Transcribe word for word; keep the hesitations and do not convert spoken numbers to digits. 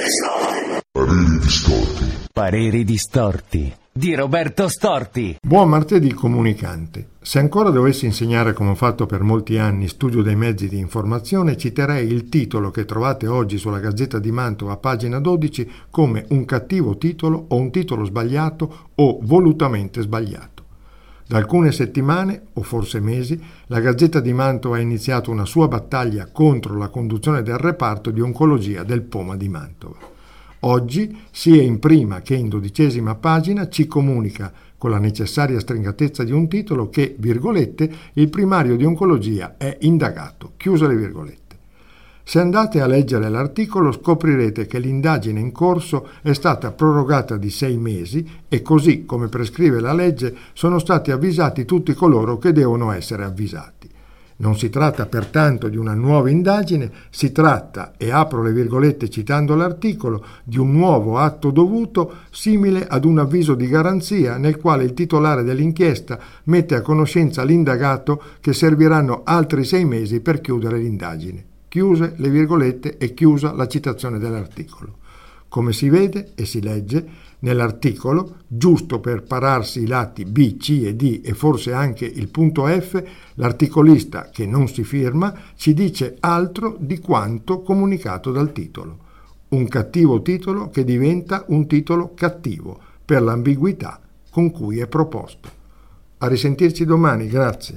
Pareri distorti. Pareri distorti di Roberto Storti. Buon martedì comunicante. Se ancora dovessi insegnare come ho fatto per molti anni studio dei mezzi di informazione, citerei il titolo che trovate oggi sulla Gazzetta di Mantova, pagina dodici, come un cattivo titolo o un titolo sbagliato o volutamente sbagliato. Da alcune settimane, o forse mesi, la Gazzetta di Mantova ha iniziato una sua battaglia contro la conduzione del reparto di oncologia del Poma di Mantova. Oggi, sia in prima che in dodicesima pagina, ci comunica con la necessaria stringatezza di un titolo che, virgolette, il primario di oncologia è indagato, chiuse le virgolette. Se andate a leggere l'articolo scoprirete che l'indagine in corso è stata prorogata di sei mesi e così, come prescrive la legge, sono stati avvisati tutti coloro che devono essere avvisati. Non si tratta pertanto di una nuova indagine, si tratta, e apro le virgolette citando l'articolo, di un nuovo atto dovuto simile ad un avviso di garanzia nel quale il titolare dell'inchiesta mette a conoscenza l'indagato che serviranno altri sei mesi per chiudere l'indagine. Chiuse le virgolette e chiusa la citazione dell'articolo. Come si vede e si legge, nell'articolo, giusto per pararsi i lati B, C e D e forse anche il punto F, l'articolista, che non si firma, ci dice altro di quanto comunicato dal titolo. Un cattivo titolo che diventa un titolo cattivo per l'ambiguità con cui è proposto. A risentirci domani, grazie.